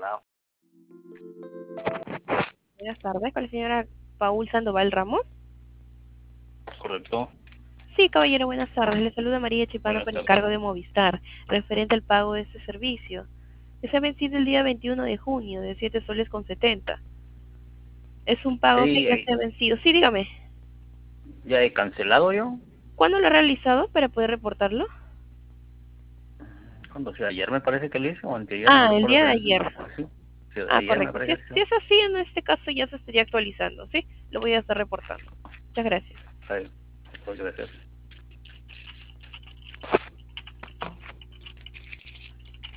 Chao. Buenas tardes, con la señora Paul Sandoval Ramos. Correcto. Sí, caballero, buenas tardes. Le saluda María Chipano Buenas por tardes. encargo de Movistar, referente al pago de este servicio, que se ha vencido el día 21 de junio, de 7 soles con 70. Es un pago que ya se ha vencido. Sí, dígame. Ya he cancelado yo. ¿Cuándo lo ha realizado para poder reportarlo? Cuando sea ayer me parece que lo hice o anteayer, no Ah, el recuerdo día de bien. ayer. Sí, sí, Ah, ayer me correcto. parece que sí. Si es así, en este caso ya se estaría actualizando, ¿sí? Lo voy a estar reportando. Muchas gracias. Ahí, muchas gracias.